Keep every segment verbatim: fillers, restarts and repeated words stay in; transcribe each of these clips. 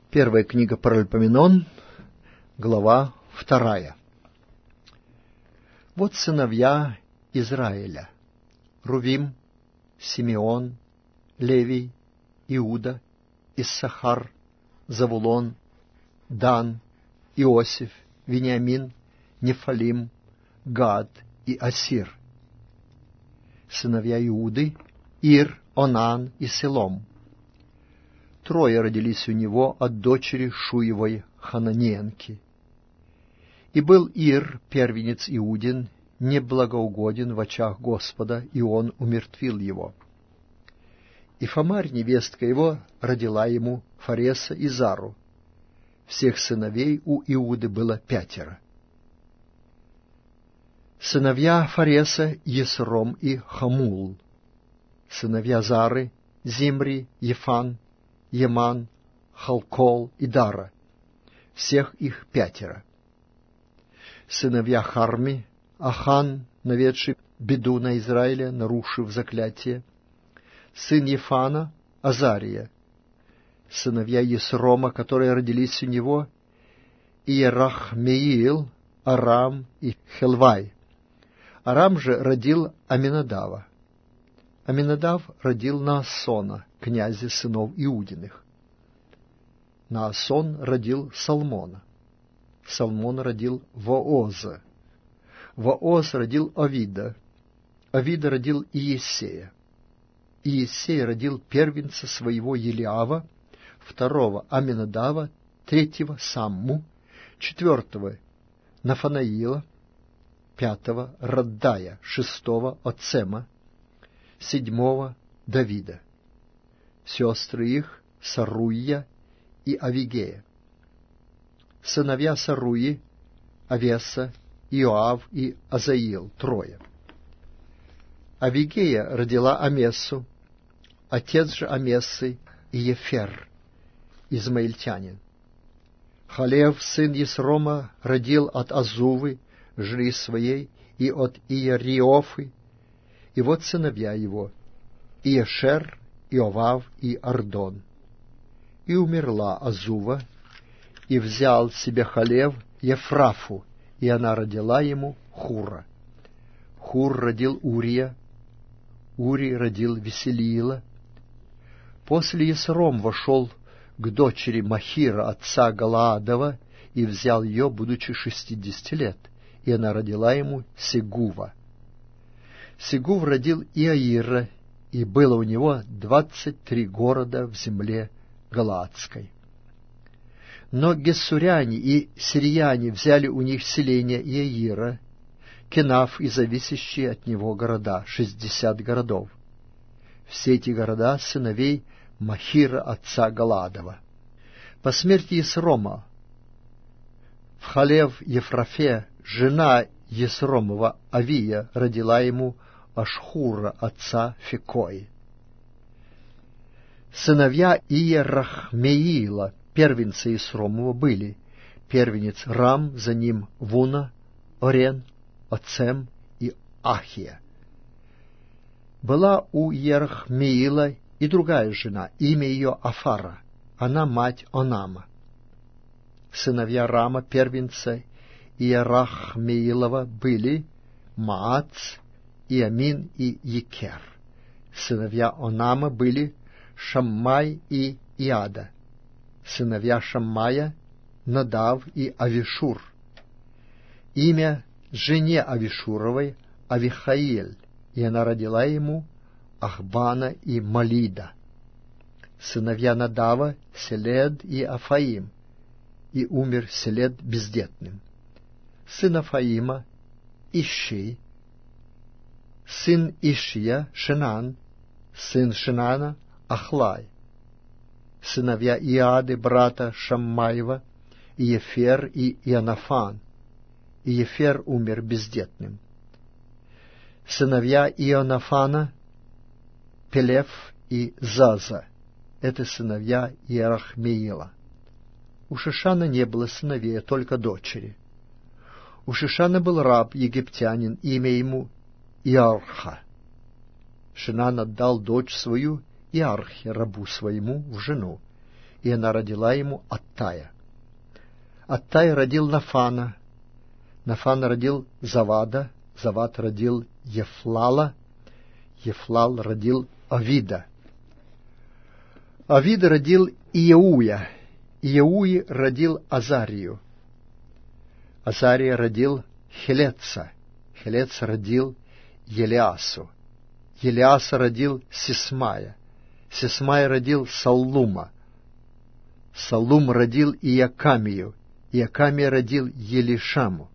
Первая книга Паральпоменон, глава вторая. Вот сыновья Израиля: Рувим, Симеон, Левий, Иуда, Иссахар, Завулон, Дан, Иосиф, Вениамин, Нефалим, Гад и Асир. Сыновья Иуды: Ир, Онан и Селом. Трое родились у него от дочери Шуевой Хананеянки. И был Ир, первенец Иудин, неблагоугоден в очах Господа, и он умертвил его. И Фамарь, невестка его, родила ему Фареса и Зару. Всех сыновей у Иуды было пятеро. Сыновья Фареса: Есром и Хамул. Сыновья Зары: Зимри, Ефан, Еман, Халкол и Дара. Всех их пятеро. Сыновья Харми: Ахан, наведший беду на Израиле, нарушив заклятие. Сын Ефана: Азария. Сыновья Есрома, которые родились у него: Иерахмеил, Арам и Хелвай. Арам же родил Аминадава. Аминадав родил Наасона, князя сынов Иудиных. Наасон родил Салмона. Салмон родил Вооза. Вооз родил Овида. Овида родил Иессея. Иессей родил первенца своего Елиава, второго Аминадава, третьего Самму, четвертого Нафанаила, пятого Раддая, шестого Оцема, седьмого Давида. Сестры их Саруя и Авигея. Сыновья Саруи: Авеса, Иоав и Азаил, трое. Авигея родила Амессу, отец же Амессы Иефер, измаильтянин. Халев, сын Есрома, родил от Азувы, жены своей, и от Иериофы. И вот сыновья его: Иешер, Иовав и Ардон. И умерла Азува, и взял себе Халев Ефрафу, и она родила ему Хура. Хур родил Урия, Урий родил Веселиила. После Есром вошел к дочери Махира, отца Галаадова, и взял ее, будучи шестидесяти лет, и она родила ему Сегува. Сегув родил Иаира, и было у него двадцать три города в земле Галаадской. Но гессуряне и сирияне взяли у них селение Иаира, Кенаф и зависящие от него города, шестьдесят городов. Все эти города сыновей Махира, отца Галаадова. По смерти Есрома в Халев-Ефрафе жена Есромова Авия родила ему Ашхура, отца Фекои. Сыновья Иерахмеила, первенца Есромова, были: первенец Рам, за ним Вуна, Орен, Оцем и Ахия. Была у Иерахмеила и другая жена, имя ее Афара, она мать Онама. Сыновья Рама, первенца Иерахмеилова, были Маац, Иамин и Екер. Сыновья Онама были Шаммай и Иада. Сыновья Шаммая: Надав и Авишур. Имя жене Авишуровой Авихаиль, и она родила ему Ахбана и Малида. Сыновья Надава: Селед и Афаим, и умер Селед бездетным. Сын Афаима: Ищей. Сын Ишия: Шинан. Сын Шинана: Ахлай. Сыновья Иады, брата Шаммаева: Иефер и Ионафан. Иефер умер бездетным. Сыновья Ионафана: Пелев и Заза. Это сыновья Иерахмеила. У Шишана не было сыновей, только дочери. У Шишана был раб, египтянин, имя ему Иарха. Шинан отдал дочь свою Иархе, рабу своему, в жену, и она родила ему Аттая. Аттай родил Нафана, Нафан родил Завада, Завад родил Ефлала, Ефлал родил Авида. Авид родил Иеуя, Иеуи родил Азарию, Азария родил Хелеца, Хелец родил Елиасу, Елиаса родил Сисмая, Сисмай родил Саллума, Саллум родил Иакамию, Иакамия родил Елишаму.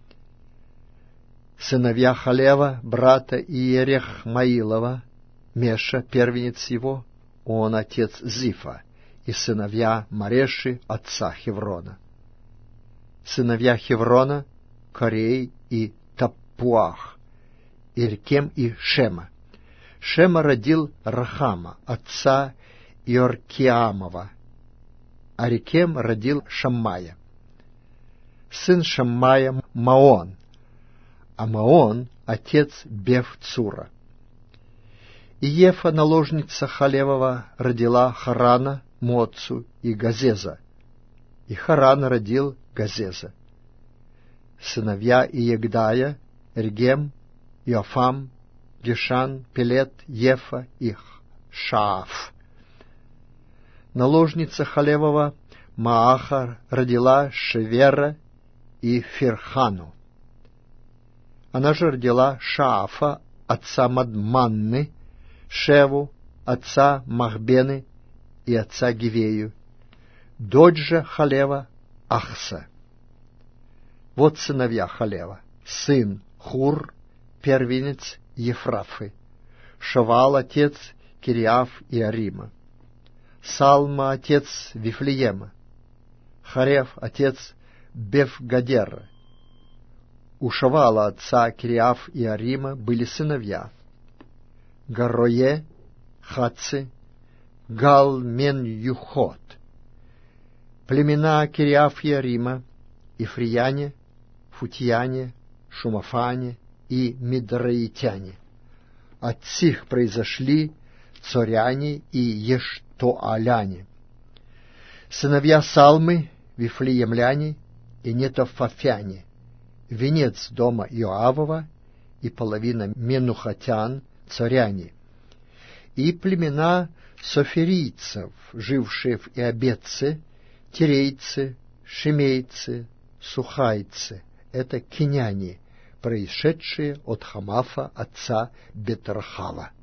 Сыновья Халева, брата Иерехмаилова, Меша, первенец его, он отец Зифа, и сыновья Мареши, отца Хеврона. Сыновья Хеврона, Корей и Таппуах, Иркем и Шема. Шема родил Рахама, отца Иоркиамова, а Рекем родил Шаммая. Сын Шаммая Маон, а Маон — отец Бефцура. Иефа, наложница Халевова, родила Харана, Моцу и Газеза, и Харан родил Газеза. Сыновья Иегдая, Регем, Иофам, Гешан, Пелет, Ефа и Шааф. Наложница Халевова Мааха родила Шевера и Фирхану. Она же родила Шаафа, отца Мадманны, Шеву, отца Махбены и отца Гивею, дочь же Халева Ахса. Вот сыновья Халева: сын Хур, первенец Ефрафы, Шавал, отец Кириаф и Арима, Салма, отец Вифлеема, Харев, отец Бефгадера. У Шавала, отца Кириаф и Арима, были сыновья: Гарое, Хатцы, Гал, Мен, Юхот. Племена Кириаф и Арима: Ифрияне, Футияне, Шумафане и Мидраитяне. От сих произошли Цоряне и Ештоаляне. Сыновья Салмы, Вифлеемляне и Нетофафяне, венец дома Иоавова и половина Менухатян, царяне, и племена соферийцев, жившие в Иобетце, тирейцы, шимейцы, сухайцы, это киняне, происшедшие от Хамафа, отца Бетрахава.